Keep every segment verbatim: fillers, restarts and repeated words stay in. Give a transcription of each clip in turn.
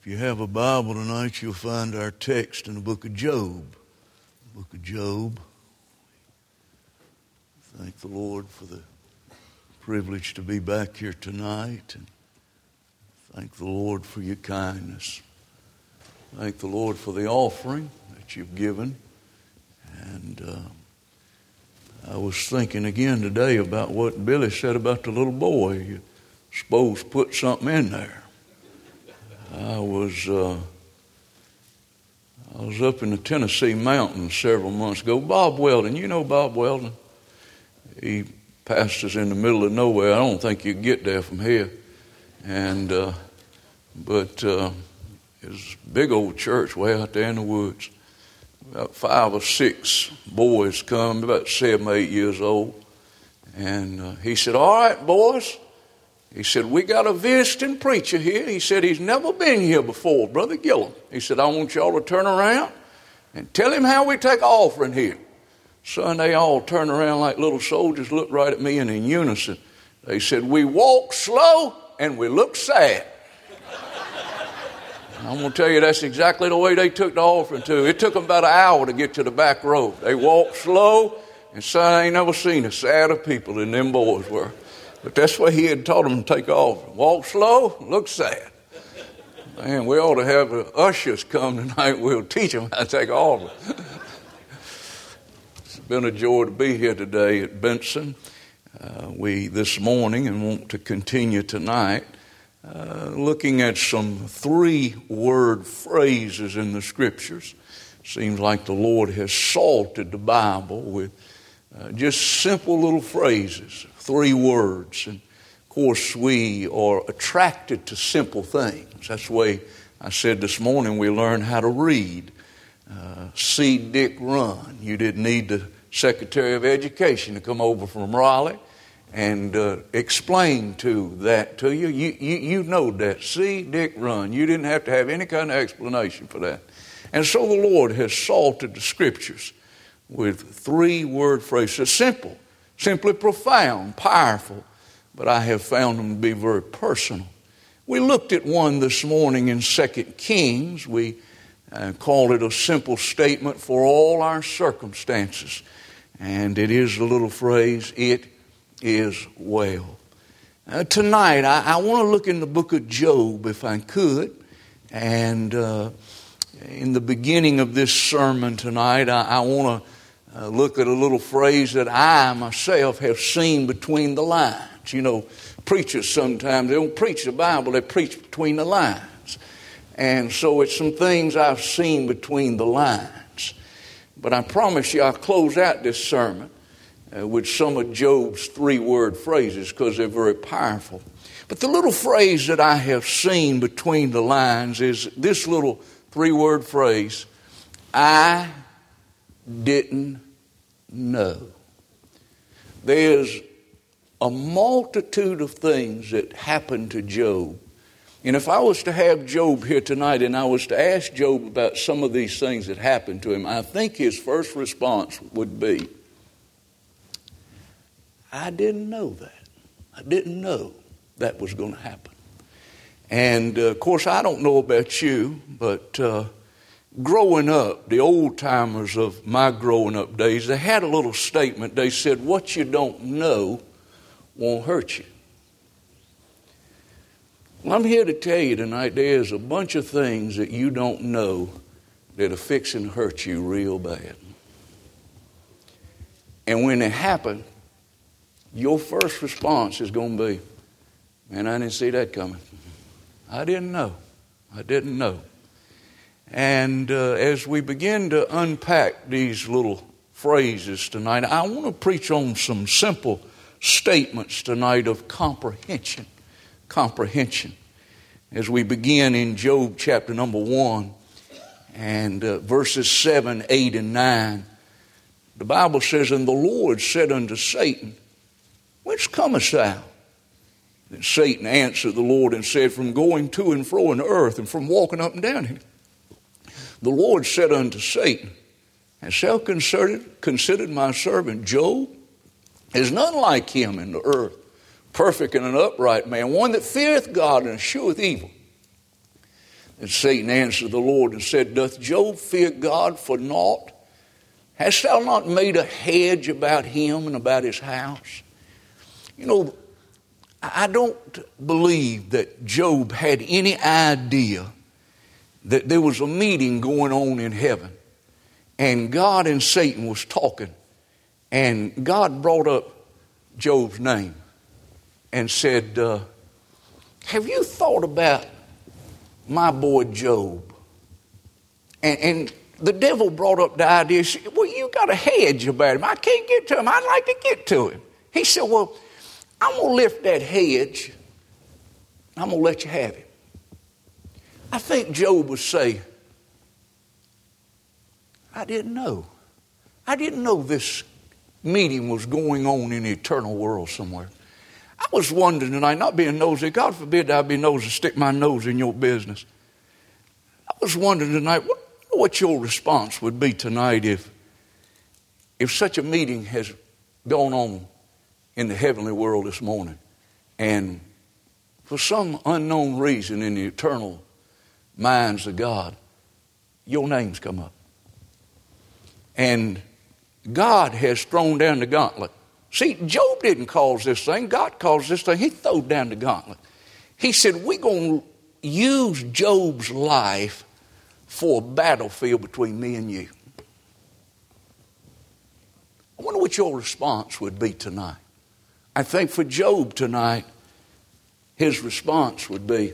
If you have a Bible tonight, you'll find our text in the book of Job. The book of Job. Thank the Lord for the privilege to be back here tonight. And thank the Lord for your kindness. Thank the Lord for the offering that you've given. And uh, I was thinking again today about what Billy said about the little boy. You're supposed to put something in there. I was uh, I was up in the Tennessee mountains several months ago. Bob Weldon, you know Bob Weldon? He pastors in the middle of nowhere. I don't think you can get there from here. And uh, but uh, it's a big old church way out there in the woods. About five or six boys come, about seven, eight years old. And uh, he said, "All right, boys." He said, "We got a visiting preacher here." He said, "He's never been here before, Brother Gillum." He said, "I want y'all to turn around and tell him how we take offering here." Son, they all turned around like little soldiers, looked right at me, and in unison, they said, "We walk slow and we look sad." I'm going to tell you, that's exactly the way they took the offering too. It took them about an hour to get to the back road. They walked slow, and son, I ain't never seen a sadder people than them boys were. But that's what he had taught them to take off. Walk slow, look sad. Man, we ought to have the ushers come tonight. We'll teach them how to take off. It's been a joy to be here today at Benson. Uh, we, this morning, and want to continue tonight, uh, looking at some three-word phrases in the Scriptures. Seems like the Lord has salted the Bible with uh, just simple little phrases. Three words. And of course, we are attracted to simple things. That's the way I said this morning we learn how to read. Uh, see Dick run. You didn't need the Secretary of Education to come over from Raleigh and uh, explain to that to you. You, you. you know that. See Dick run. You didn't have to have any kind of explanation for that. And so the Lord has salted the Scriptures with three-word phrases. Simple. Simply profound, powerful, but I have found them to be very personal. We looked at one this morning in Second Kings. We uh, called it a simple statement for all our circumstances. And it is the little phrase, "It is well." Uh, tonight, I, I want to look in the book of Job, if I could. And uh, in the beginning of this sermon tonight, I, I want to Uh, look at a little phrase that I myself have seen between the lines. You know, preachers sometimes, they don't preach the Bible, they preach between the lines. And so it's some things I've seen between the lines. But I promise you I'll close out this sermon uh, with some of Job's three-word phrases because they're very powerful. But the little phrase that I have seen between the lines is this little three-word phrase, "I didn't know." There's a multitude of things that happened to Job. And if I was to have Job here tonight and I was to ask Job about some of these things that happened to him, I think his first response would be, "I didn't know that. I didn't know that was going to happen." And uh, of course, I don't know about you, but uh, growing up, the old timers of my growing up days, they had a little statement. They said, "What you don't know won't hurt you." Well, I'm here to tell you tonight, there's a bunch of things that you don't know that are fixing to hurt you real bad. And when it happen, your first response is going to be, "Man, I didn't see that coming. I didn't know. I didn't know." And uh, as we begin to unpack these little phrases tonight, I want to preach on some simple statements tonight of comprehension. Comprehension. As we begin in Job chapter number one and uh, verses seven, eight, and nine, the Bible says, "And the Lord said unto Satan, Whence comest thou?" Then Satan answered the Lord and said, "From going to and fro in the earth, and from walking up and down here." The Lord said unto Satan, "Hast thou considered, considered my servant Job? There's none like him in the earth, perfect and an upright man, one that feareth God and escheweth evil. And Satan answered the Lord and said, Doth Job fear God for naught? Hast thou not made a hedge about him and about his house? You know, I don't believe that Job had any idea that there was a meeting going on in heaven. And God and Satan was talking. And God brought up Job's name and said, uh, have you thought about my boy Job? And, and the devil brought up the idea, said, well, you got a hedge about him. I can't get to him. I'd like to get to him. He said, well, I'm going to lift that hedge. I'm going to let you have him. I think Job would say, I didn't know. I didn't know this meeting was going on in the eternal world somewhere. I was wondering tonight, not being nosy, God forbid I'd be nosy, stick my nose in your business. I was wondering tonight what, what your response would be tonight if, if such a meeting has gone on in the heavenly world this morning, and for some unknown reason in the eternal minds of God, your names come up. And God has thrown down the gauntlet. See, Job didn't cause this thing. God caused this thing. He threw down the gauntlet. He said, we're going to use Job's life for a battlefield between me and you. I wonder what your response would be tonight. I think for Job tonight, his response would be,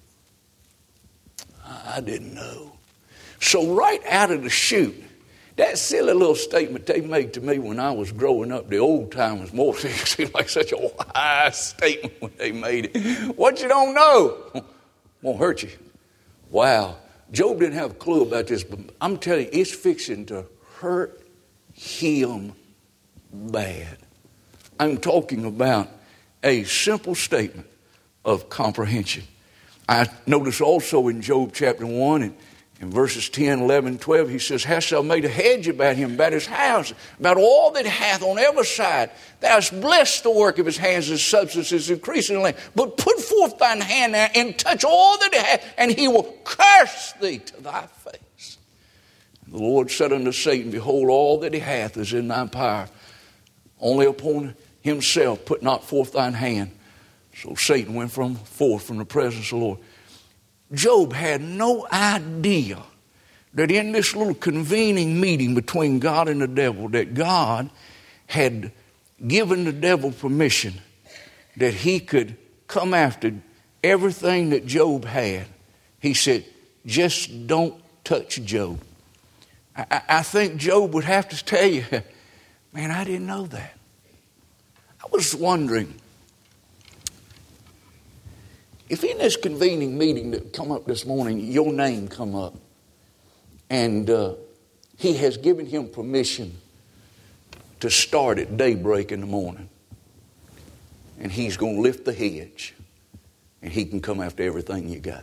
I didn't know. So right out of the chute, that silly little statement they made to me when I was growing up, the old timers, more seemed like such a wise statement when they made it. What you don't know won't hurt you. Wow. Job didn't have a clue about this, but I'm telling you, it's fixing to hurt him bad. I'm talking about a simple statement of comprehension. I notice also in Job chapter one and in verses ten, eleven, twelve, he says, hast thou made a hedge about him, about his house, about all that he hath on every side. Thou hast blessed the work of his hands, his substance is increasing in the land. But put forth thine hand now and touch all that he hath, and he will curse thee to thy face. The Lord said unto Satan, behold, all that he hath is in thy power. Only upon himself put not forth thine hand. So Satan went from forth from the presence of the Lord. Job had no idea that in this little convening meeting between God and the devil, that God had given the devil permission that he could come after everything that Job had. He said, just don't touch Job. I, I think Job would have to tell you, man, I didn't know that. I was wondering, if in this convening meeting that come up this morning, your name come up, and uh, he has given him permission to start at daybreak in the morning, and he's going to lift the hedge, and he can come after everything you got.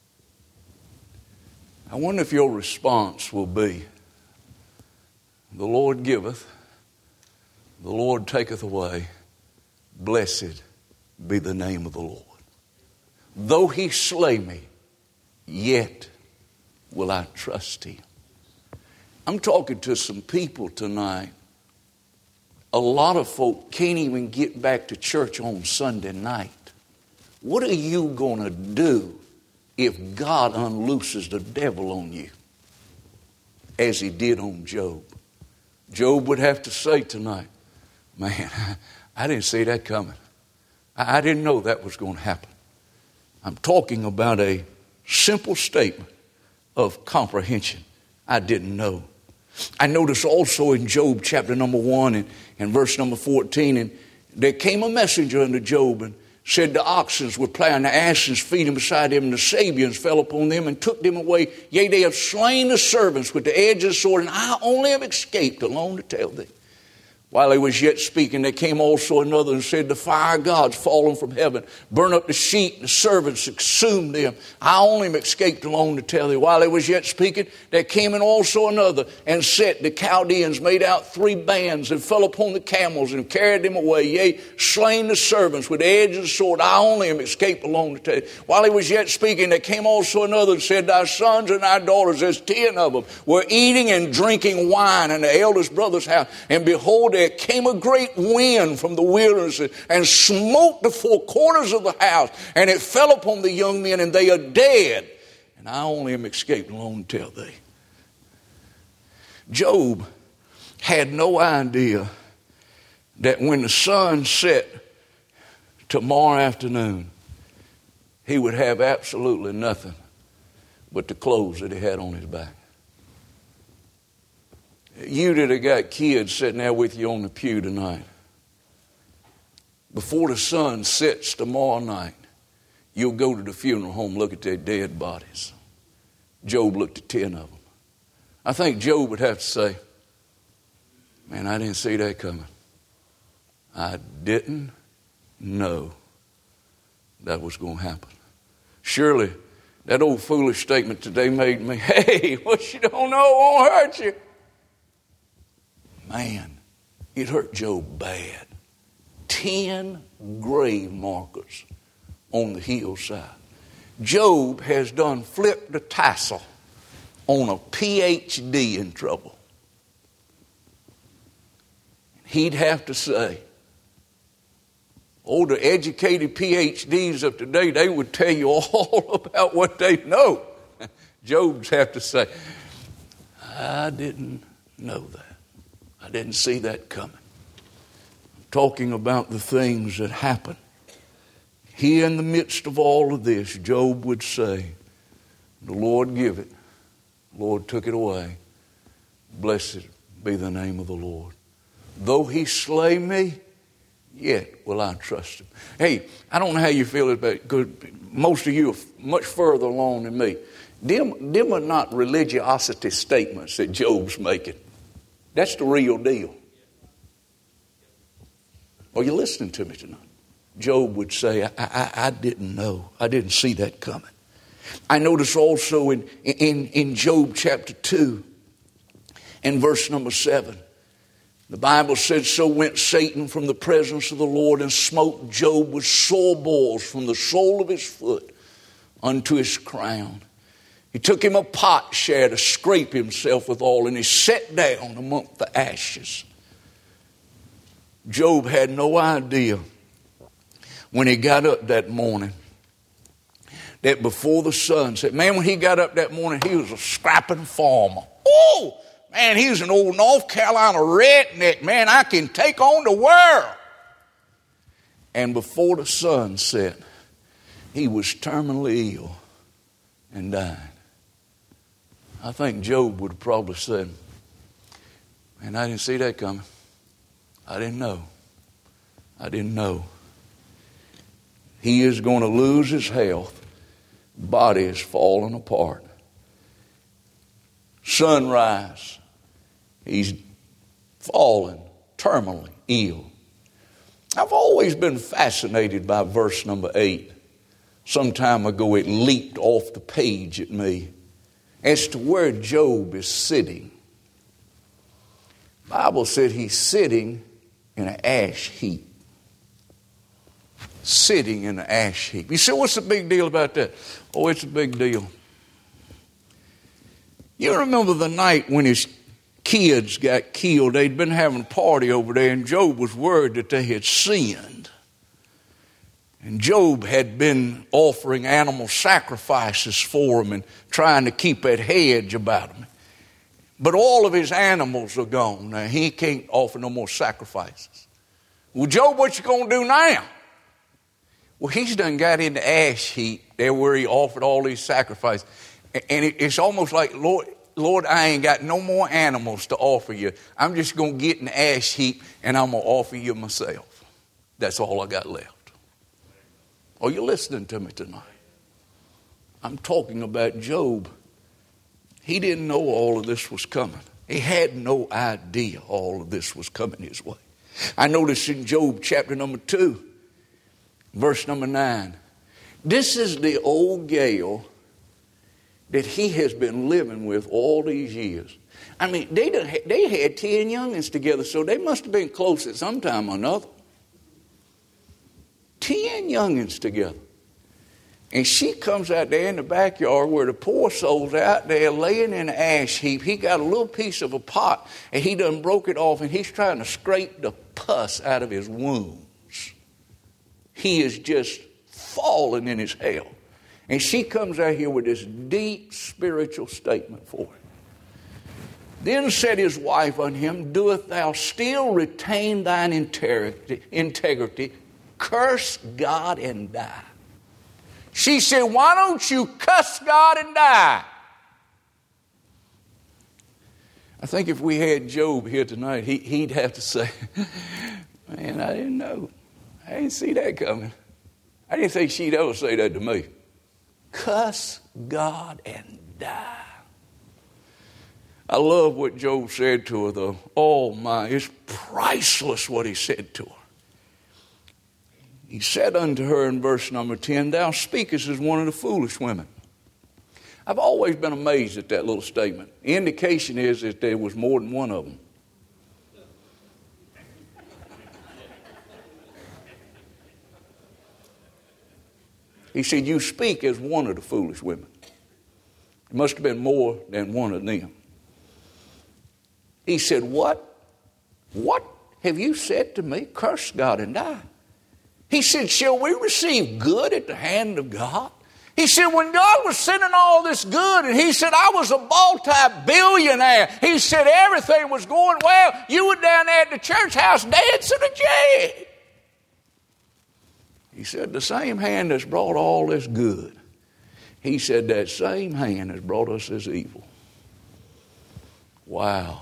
I wonder if your response will be, the Lord giveth, the Lord taketh away, blessed be the name of the Lord. Though he slay me, yet will I trust him. I'm talking to some people tonight. A lot of folk can't even get back to church on Sunday night. What are you going to do if God unlooses the devil on you, as he did on Job? Job would have to say tonight, man, I didn't see that coming. I didn't know that was going to happen. I'm talking about a simple statement of comprehension. I didn't know. I notice also in Job chapter number one and, and verse number fourteen, and there came a messenger unto Job and said the oxen were plowing, the asses feeding beside them, and the Sabians fell upon them and took them away. Yea, they have slain the servants with the edge of the sword, and I only have escaped alone to tell thee. While he was yet speaking, there came also another and said, the fire of God's fallen from heaven, burn up the sheep, and the servants, consumed them. I only escaped alone to tell thee. While he was yet speaking, there came in also another and set the Chaldeans made out three bands and fell upon the camels and carried them away. Yea, slain the servants with the edge of the sword. I only am escaped alone to tell thee. While he was yet speaking, there came also another and said, thy sons and thy daughters, there's ten of them, were eating and drinking wine in the eldest brother's house. And behold, there came a great wind from the wilderness and smote the four corners of the house, and it fell upon the young men, and they are dead. And I only am escaped alone to tell thee. Job had no idea that when the sun set tomorrow afternoon, he would have absolutely nothing but the clothes that he had on his back. You that have got kids sitting there with you on the pew tonight, before the sun sets tomorrow night, you'll go to the funeral home, look at their dead bodies. Job looked at ten of them. I think Job would have to say, man, I didn't see that coming. I didn't know that was going to happen. Surely that old foolish statement today made me, hey, what you don't know won't hurt you. Man, it hurt Job bad. Ten grave markers on the hillside. Job has done flipped the tassel on a P H D in trouble. He'd have to say, oh, the educated P H Ds of today, they would tell you all about what they know. Job's have to say, I didn't know that. I didn't see that coming. I'm talking about the things that happen. Here in the midst of all of this, Job would say, the Lord give it, the Lord took it away. Blessed be the name of the Lord. Though he slay me, yet will I trust him. Hey, I don't know how you feel about it, because most of you are much further along than me. Them, them are not religiosity statements that Job's making. That's the real deal. Are you listening to me tonight? Job would say, I, I, I didn't know. I didn't see that coming. I notice also in, in, in Job chapter two and verse number seven, the Bible says, so went Satan from the presence of the Lord and smote Job with sore boils from the sole of his foot unto his crown. He took him a potsherd to scrape himself withal, and he sat down among the ashes. Job had no idea when he got up that morning that before the sun set, man, when he got up that morning, he was a scrapping farmer. Oh, man, he was an old North Carolina redneck. Man, I can take on the world. And before the sun set, he was terminally ill and died. I think Job would have probably said, man, I didn't see that coming. I didn't know. I didn't know. He is going to lose his health. Body is falling apart. Sunrise. He's fallen terminally ill. I've always been fascinated by verse number eight. Some time ago it leaped off the page at me as to where Job is sitting. The Bible said he's sitting in an ash heap. Sitting in an ash heap. You say, what's the big deal about that? Oh, it's a big deal. You remember the night when his kids got killed? They'd been having a party over there, and Job was worried that they had sinned. And Job had been offering animal sacrifices for them and trying to keep that hedge about them. But all of his animals are gone. Now, he can't offer no more sacrifices. Well, Job, what you going to do now? Well, he's done got in the ash heap there where he offered all these sacrifices. And it's almost like, Lord, Lord, I ain't got no more animals to offer you. I'm just going to get in the ash heap and I'm going to offer you myself. That's all I got left. Are you listening to me tonight? I'm talking about Job. He didn't know all of this was coming. He had no idea all of this was coming his way. I notice in Job chapter number two, verse number nine, this is the old gal that he has been living with all these years. I mean, they, done, they had ten youngins together, so they must have been close at some time or another. Ten youngins together. And she comes out there in the backyard where the poor soul's out there laying in an ash heap. He got a little piece of a pot and he done broke it off and he's trying to scrape the pus out of his wounds. He is just falling in his hell. And she comes out here with this deep spiritual statement for him. Then said his wife unto him, doeth thou still retain thine integrity, integrity? Curse God and die. She said, why don't you cuss God and die? I think if we had Job here tonight, he, he'd have to say, man, I didn't know. I didn't see that coming. I didn't think she'd ever say that to me. Cuss God and die. I love what Job said to her, though. Oh, my, it's priceless what he said to her. He said unto her in verse number ten, thou speakest as one of the foolish women. I've always been amazed at that little statement. The indication is that there was more than one of them. He said, you speak as one of the foolish women. It must have been more than one of them. He said, what? What have you said to me? Curse God and die. He said, shall we receive good at the hand of God? He said, when God was sending all this good, and he said, I was a multi-billionaire. He said, everything was going well. You were down there at the church house dancing a jig. He said, the same hand that's brought all this good, he said, that same hand has brought us this evil. Wow.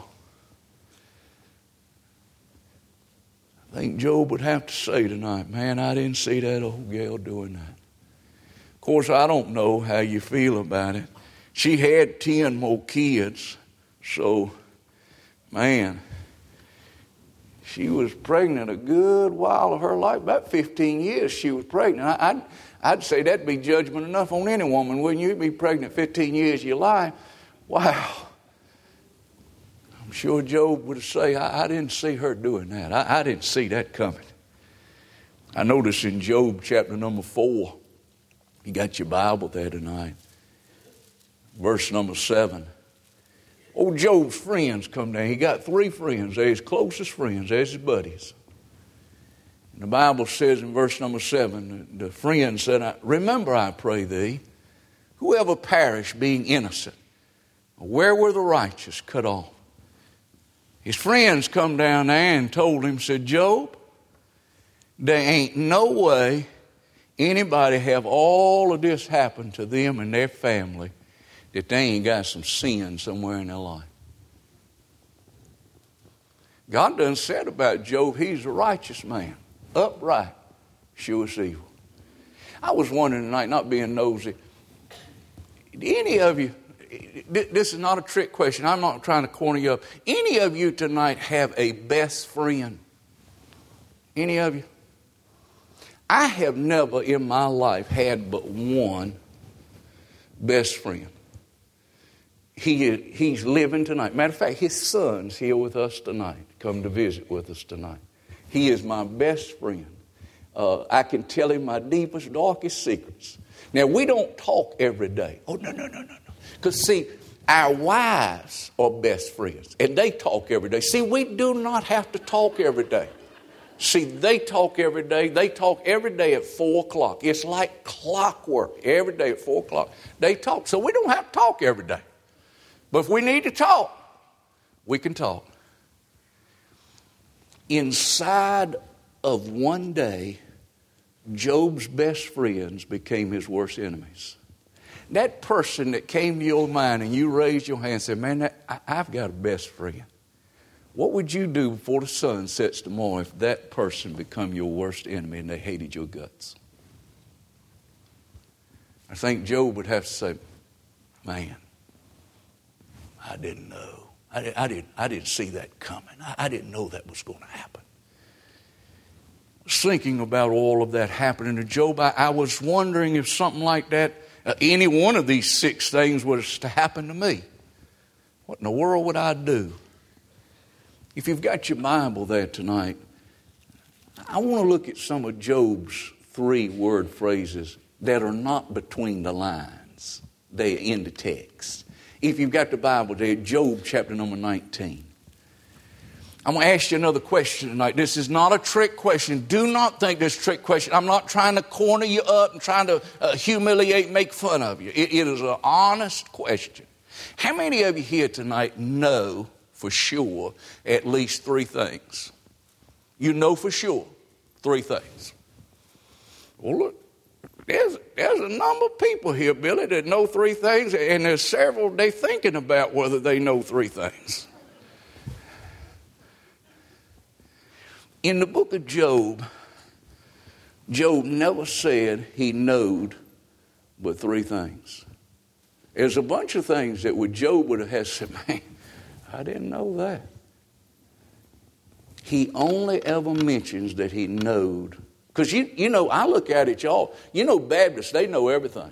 I think Job would have to say tonight, man, I didn't see that old gal doing that. Of course, I don't know how you feel about it. She had ten more kids, so, man, she was pregnant a good while of her life. About fifteen years she was pregnant. I, I'd, I'd say that'd be judgment enough on any woman, wouldn't you? Be pregnant fifteen years of your life. Wow. I'm sure Job would say, I, I didn't see her doing that. I, I didn't see that coming. I notice in Job chapter number four, you got your Bible there tonight, verse number seven. Old Job's friends come down. He got three friends. They're his closest friends. They're his buddies. And the Bible says in verse number seven, the friend said, remember, I pray thee, whoever perished being innocent, where were the righteous cut off? His friends come down there and told him, said, Job, there ain't no way anybody have all of this happen to them and their family that they ain't got some sin somewhere in their life. God done said about Job, he's a righteous man, upright, sheweth evil. I was wondering tonight, not being nosy, any of you, this is not a trick question. I'm not trying to corner you up. Any of you tonight have a best friend? Any of you? I have never in my life had but one best friend. He, he's living tonight. Matter of fact, his son's here with us tonight. Come to visit with us tonight. He is my best friend. Uh, I can tell him my deepest, darkest secrets. Now, we don't talk every day. Oh, no, no, no, no, no. Because, see, our wives are best friends, and they talk every day. See, we do not have to talk every day. See, they talk every day. They talk every day at four o'clock. It's like clockwork. Every day at four o'clock, they talk. So we don't have to talk every day. But if we need to talk, we can talk. Inside of one day, Job's best friends became his worst enemies. That person that came to your mind and you raised your hand and said, man, that, I, I've got a best friend. What would you do before the sun sets tomorrow if that person become your worst enemy and they hated your guts? I think Job would have to say, man, I didn't know. I, I, didn't, I didn't see that coming. I, I didn't know that was going to happen. I was thinking about all of that happening to Job. I, I was wondering if something like that, uh, any one of these six things was to happen to me. What in the world would I do? If you've got your Bible there tonight, I want to look at some of Job's three word phrases that are not between the lines. They're in the text. If you've got the Bible there, Job chapter number nineteen. I'm going to ask you another question tonight. This is not a trick question. Do not think this trick question. I'm not trying to corner you up and trying to uh, humiliate, make fun of you. It, it is an honest question. How many of you here tonight know for sure at least three things? You know for sure three things. Well, look, there's, there's a number of people here, Billy, that know three things, and there's several they're thinking about whether they know three things. In the book of Job, Job never said he knowed but three things. There's a bunch of things that would Job would have had said, man, I didn't know that. He only ever mentions that he knowed. Because, you, you know, I look at it, y'all. You know, Baptists, they know everything.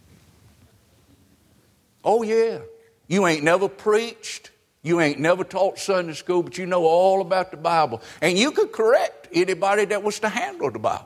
Oh, yeah. You ain't never preached. You ain't never taught Sunday school, but you know all about the Bible. And you could correct anybody that was to handle the Bible.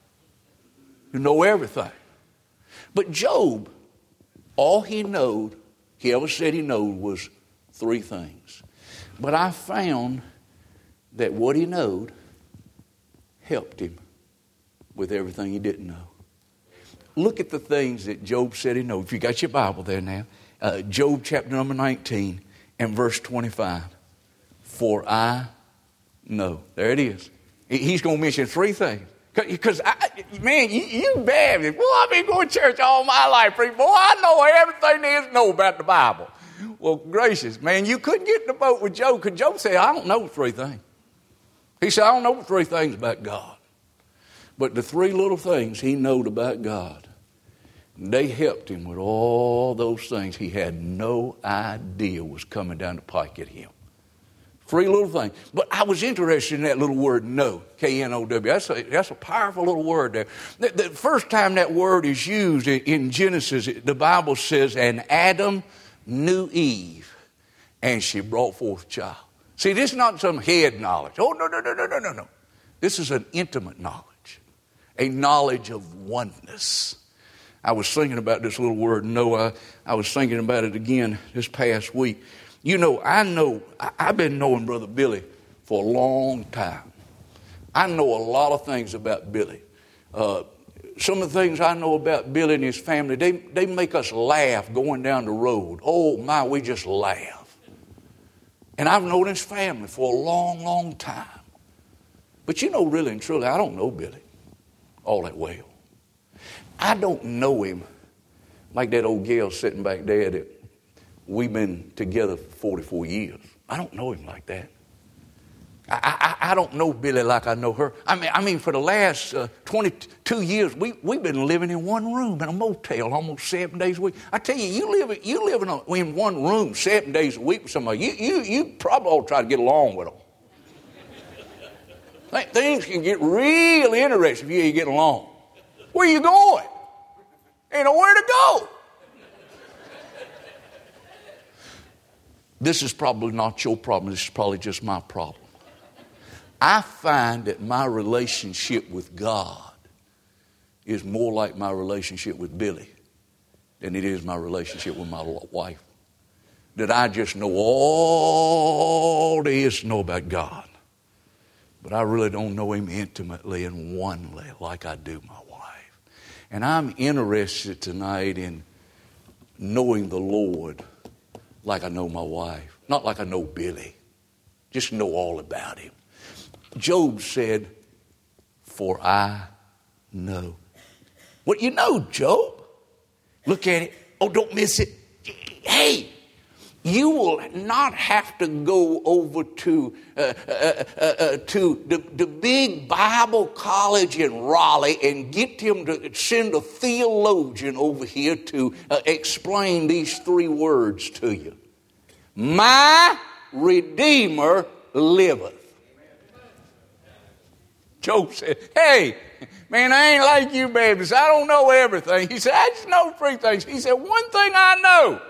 You know everything. But Job, all he knowed, he ever said he knowed was three things. But I found that what he knowed helped him with everything he didn't know. Look at the things that Job said he knew. If you got your Bible there now, uh, Job chapter number nineteen and verse twenty-five. For I know. There it is. He's going to mention three things. Because, man, you, you Baptist, boy, I've been going to church all my life. Boy, I know everything there is to know about the Bible. Well, gracious, man, you couldn't get in the boat with Job because Job said, I don't know three things. He said, I don't know three things about God. But the three little things he knowed about God, they helped him with all those things he had no idea was coming down the pike at him. Three little things. But I was interested in that little word know, K N O W. That's a, that's a powerful little word there. The, the first time that word is used in Genesis, the Bible says, and Adam knew Eve, and she brought forth a child. See, this is not some head knowledge. Oh, no, no, no, no, no, no, no. This is an intimate knowledge, a knowledge of oneness. I was thinking about this little word, know. I, I was thinking about it again this past week. You know, I know, I, I've been knowing Brother Billy for a long time. I know a lot of things about Billy. Uh, some of the things I know about Billy and his family, they, they make us laugh going down the road. Oh, my, we just laugh. And I've known his family for a long, long time. But you know, really and truly, I don't know Billy all that well. I don't know him like that old gal sitting back there that we've been together for forty-four years. I don't know him like that. I, I, I don't know Billy like I know her. I mean, I mean, for the last uh, twenty-two years, we, we've been living in one room in a motel almost seven days a week. I tell you, you live, you live in, a, in one room seven days a week with somebody, you, you, you probably ought to try to get along with them. Things can get real interesting if you ain't getting along. Where you going? Ain't nowhere to go. This is probably not your problem. This is probably just my problem. I find that my relationship with God is more like my relationship with Billy than it is my relationship with my wife. That I just know all there is to know about God. But I really don't know him intimately and onely like I do my wife. And I'm interested tonight in knowing the Lord like I know my wife. Not like I know Billy. Just know all about him. Job said, for I know. What you know, Job? Look at it. Oh, don't miss it. Hey, you will not have to go over to uh, uh, uh, uh, to the, the big Bible college in Raleigh and get them to send a theologian over here to uh, explain these three words to you. My Redeemer liveth. Job said, hey, man, I ain't like you Baptists. I don't know everything. He said, I just know three things. He said, one thing I know,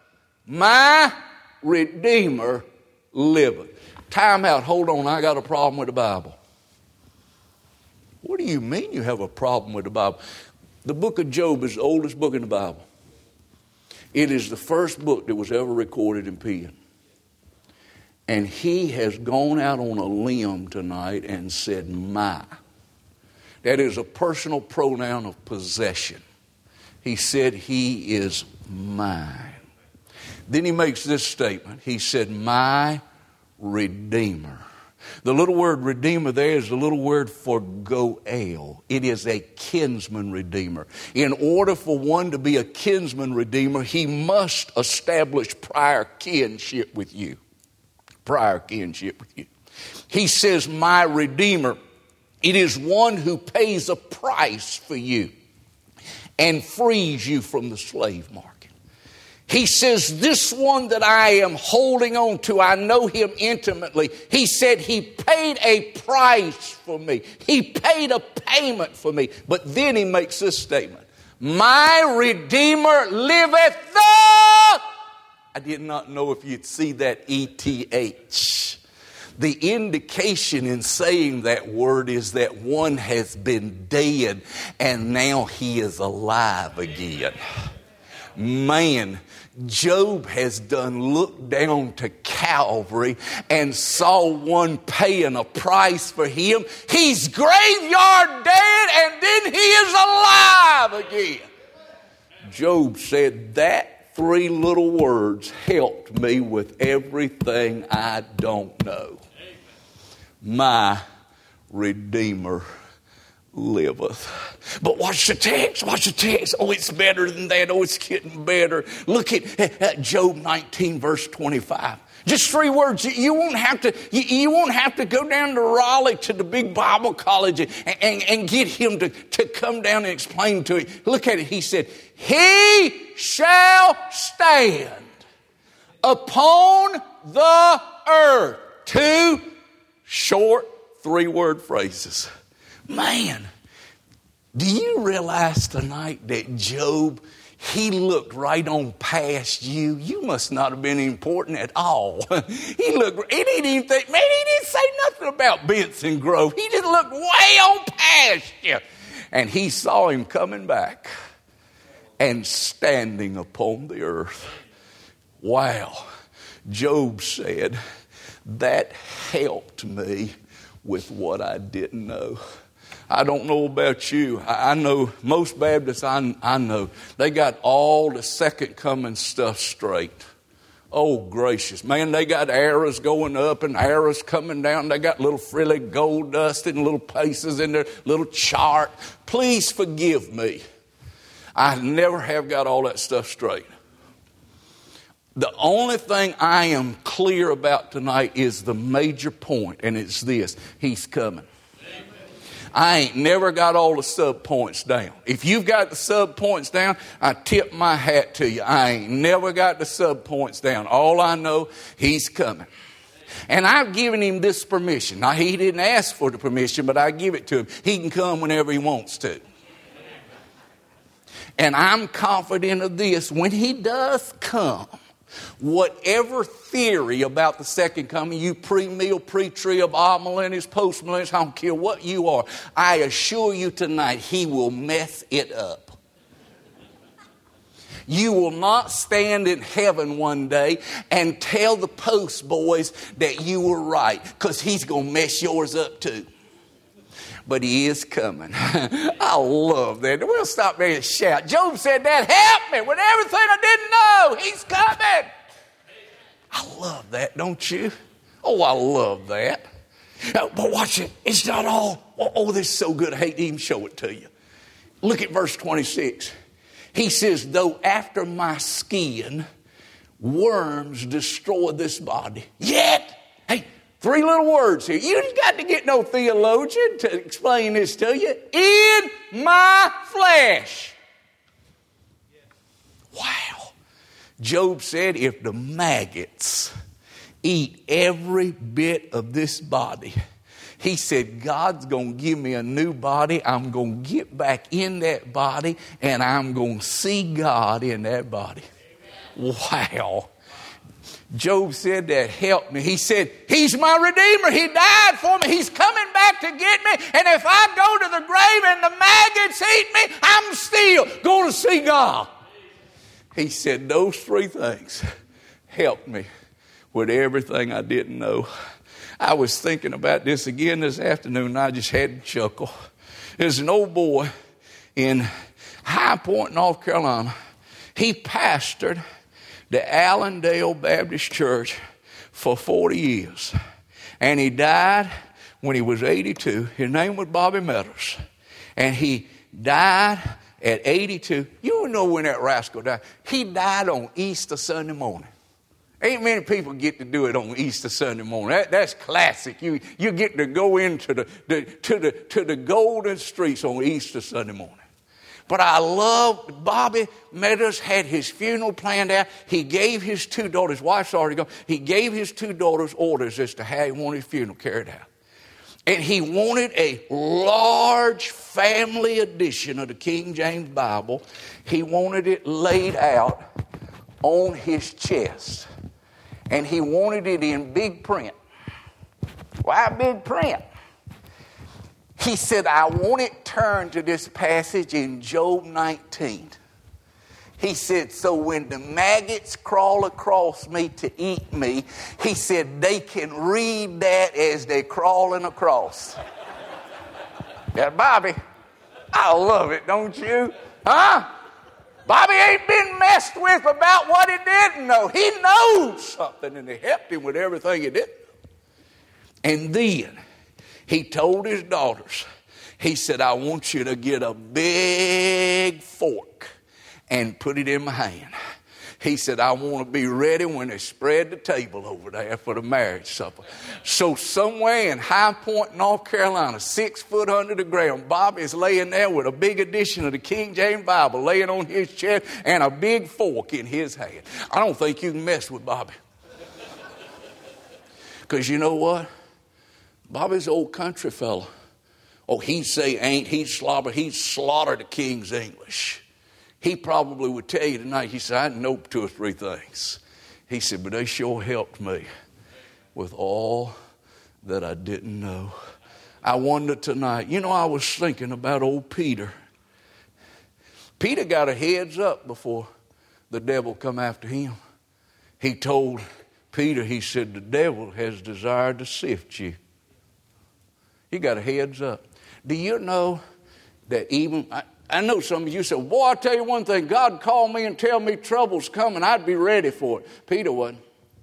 my Redeemer liveth. Time out. Hold on. I got a problem with the Bible. What do you mean you have a problem with the Bible? The book of Job is the oldest book in the Bible. It is the first book that was ever recorded in pen. And he has gone out on a limb tonight and said, my. That is a personal pronoun of possession. He said he is mine. Then he makes this statement. He said, my Redeemer. The little word redeemer there is the little word for goel. It is a kinsman redeemer. In order for one to be a kinsman redeemer, he must establish prior kinship with you. Prior kinship with you. He says, my Redeemer. It is one who pays a price for you and frees you from the slave market. He says, this one that I am holding on to, I know him intimately. He said he paid a price for me. He paid a payment for me. But then he makes this statement. My Redeemer liveth the... I did not know if you'd see that E T H. The indication in saying that word is that one has been dead and now he is alive again. Man, Job has done looked down to Calvary and saw one paying a price for him. He's graveyard dead and then he is alive again. Job said that three little words helped me with everything I don't know. My Redeemer liveth. But watch the text, watch the text. Oh, it's better than that. Oh, it's getting better. Look at, at Job nineteen, verse twenty-five. Just three words. You won't have to, you, you won't have to go down to Raleigh to the big Bible college and, and, and get him to, to come down and explain to it. Look at it. He said, he shall stand upon the earth. Two short three-word phrases. Man, do you realize tonight that Job, he looked right on past you? You must not have been important at all. He looked, he didn't even think, man, he didn't say nothing about Benson Grove. He just looked way on past you. And he saw him coming back and standing upon the earth. Wow. Job said, that helped me with what I didn't know. I don't know about you. I know most Baptists I, I know, they got all the second coming stuff straight. Oh, gracious. Man, they got arrows going up and arrows coming down. They got little frilly gold dust and little places in their little chart. Please forgive me. I never have got all that stuff straight. The only thing I am clear about tonight is the major point, and it's this. He's coming. Amen. I ain't never got all the sub points down. If you've got the sub points down, I tip my hat to you. I ain't never got the sub points down. All I know, he's coming. And I've given him this permission. Now, he didn't ask for the permission, but I give it to him. He can come whenever he wants to. And I'm confident of this. When he does come, whatever theory about the second coming, you pre-meal, pre-trib, all-millennials, post-millennials, I don't care what you are, I assure you tonight he will mess it up. You will not stand in heaven one day and tell the post boys that you were right, because he's going to mess yours up too. But he is coming. I love that. We'll stop there and shout. Job said that helped me with everything I didn't know. He's coming. I love that, don't you? Oh, I love that. Uh, but watch it. It's not all. Oh, oh, this is so good. I hate to even show it to you. Look at verse twenty-six. He says, though after my skin worms destroy this body, yet, hey, three little words here. You ain't got to get no theologian to explain this to you. In my flesh. Wow. Job said, if the maggots eat every bit of this body. He said, God's going to give me a new body. I'm going to get back in that body, and I'm going to see God in that body. Amen. Wow. Job said that helped me. He said, He's my Redeemer. He died for me. He's coming back to get me. And if I go to the grave and the maggots eat me, I'm still going to see God. He said, those three things helped me with everything I didn't know. I was thinking about this again this afternoon, and I just had to chuckle. There's an old boy in High Point, North Carolina. He pastored the Allendale Baptist Church for forty years. And he died when he was eighty-two. His name was Bobby Meadows. And he died at eighty-two. You know when that rascal died. He died on Easter Sunday morning. Ain't many people get to do it on Easter Sunday morning. That, that's classic. You you get to go into the, the to the to the golden streets on Easter Sunday morning. But I love Bobby Meadows had his funeral planned out. He gave his two daughters, his wife's already gone. He gave his two daughters orders as to how he wanted his funeral carried out. And he wanted a large family edition of the King James Bible. He wanted it laid out on his chest. And he wanted it in big print. Why big print? He said, I want it turned to this passage in Job nineteen. He said, so when the maggots crawl across me to eat me, he said, they can read that as they're crawling across. Yeah, Bobby, I love it, don't you? Huh? Bobby ain't been messed with about what he didn't know. He knows something, and it helped him with everything he didn't know. And then he told his daughters, he said, I want you to get a big fork and put it in my hand. He said, I want to be ready when they spread the table over there for the marriage supper. So somewhere in High Point, North Carolina, six foot under the ground, Bob is laying there with a big edition of the King James Bible laying on his chest and a big fork in his hand. I don't think you can mess with Bobby. Because you know what? Bobby's an old country fella. Oh, he'd say ain't, he'd slobber, he'd slaughter the King's English. He probably would tell you tonight, he said, I know two or three things. He said, but they sure helped me with all that I didn't know. I wonder tonight, you know, I was thinking about old Peter. Peter got a heads up before the devil come after him. He told Peter, he said, the devil has desired to sift you. He got a heads up. Do you know that even, I, I know some of you said, boy, I'll tell you one thing, God called me and tell me trouble's coming, I'd be ready for it. Peter wasn't.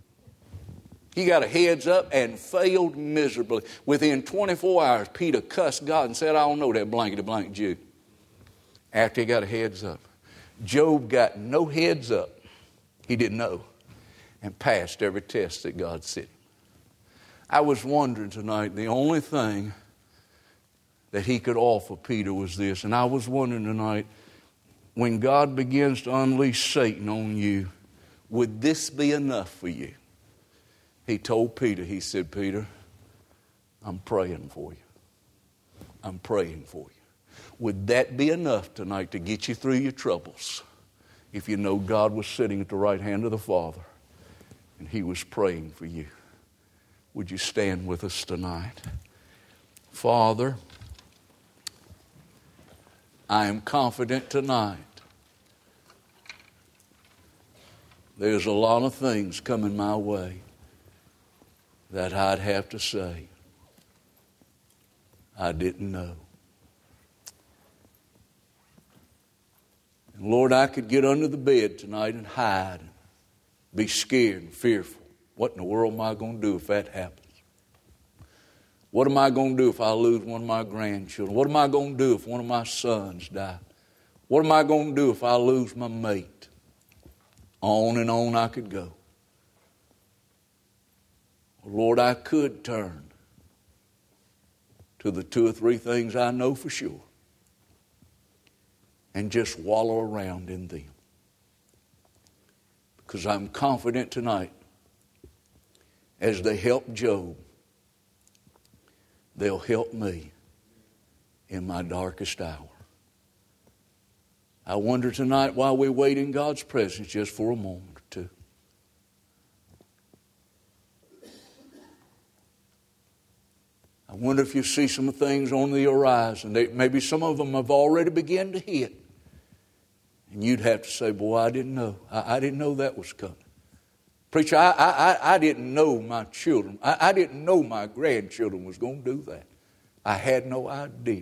He got a heads up and failed miserably. Within twenty-four hours, Peter cussed God and said, I don't know that blankety blank Jew. After he got a heads up. Job got no heads up. He didn't know. And passed every test that God sent him. I was wondering tonight, the only thing that he could offer Peter was this. And I was wondering tonight, when God begins to unleash Satan on you, would this be enough for you? He told Peter, he said, Peter, I'm praying for you. I'm praying for you. Would that be enough tonight to get you through your troubles? If you know God was sitting at the right hand of the Father and he was praying for you. Would you stand with us tonight? Father, I am confident tonight there's a lot of things coming my way that I'd have to say I didn't know. And Lord, I could get under the bed tonight and hide and be scared and fearful. What in the world am I going to do if that happens? What am I going to do if I lose one of my grandchildren? What am I going to do if one of my sons die? What am I going to do if I lose my mate? On and on I could go. Lord, I could turn to the two or three things I know for sure and just wallow around in them. Because I'm confident tonight as they helped Job, they'll help me in my darkest hour. I wonder tonight, while we wait in God's presence just for a moment or two, I wonder if you see some things on the horizon. They, maybe some of them have already begun to hit. And you'd have to say, boy, I didn't know. I, I didn't know that was coming. Preacher, I, I, I didn't know my children. I, I didn't know my grandchildren was going to do that. I had no idea.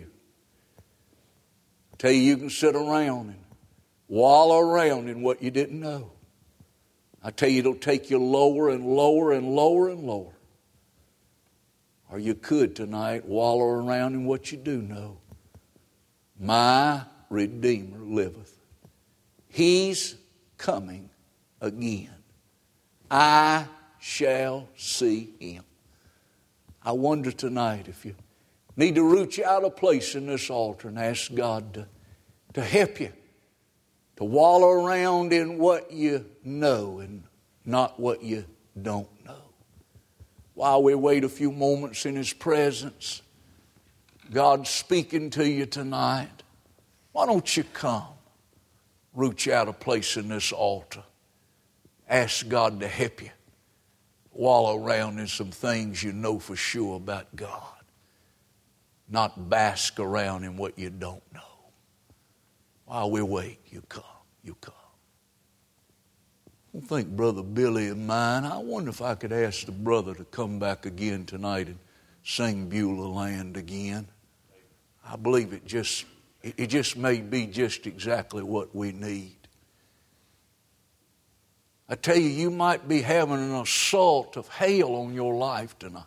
I tell you, you can sit around and wallow around in what you didn't know. I tell you, it'll take you lower and lower and lower and lower. Or you could tonight wallow around in what you do know. My Redeemer liveth. He's coming again. I shall see him. I wonder tonight if you need to reach out a place in this altar and ask God to, to help you to wallow around in what you know and not what you don't know. While we wait a few moments in His presence, God's speaking to you tonight. Why don't you come? Reach out a place in this altar. Ask God to help you. Wallow around in some things you know for sure about God. Not bask around in what you don't know. While we wait, you come. You come. I think Brother Billy and mine, I wonder if I could ask the brother to come back again tonight and sing Beulah Land again. I believe it just, it just may be just exactly what we need. I tell you, you might be having an assault of hell on your life tonight.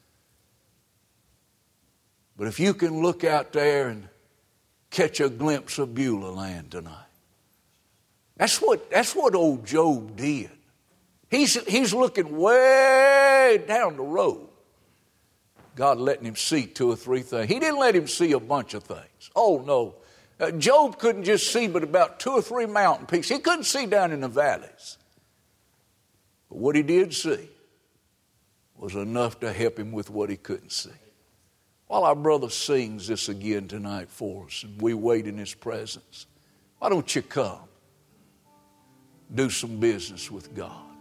But if you can look out there and catch a glimpse of Beulah Land tonight, That's what, that's what old Job did. He's, he's looking way down the road. God letting him see two or three things. He didn't let him see a bunch of things. Oh, no. Uh, Job couldn't just see but about two or three mountain peaks. He couldn't see down in the valleys. But what he did see was enough to help him with what he couldn't see. While our brother sings this again tonight for us and we wait in His presence, why don't you come? Do some business with God.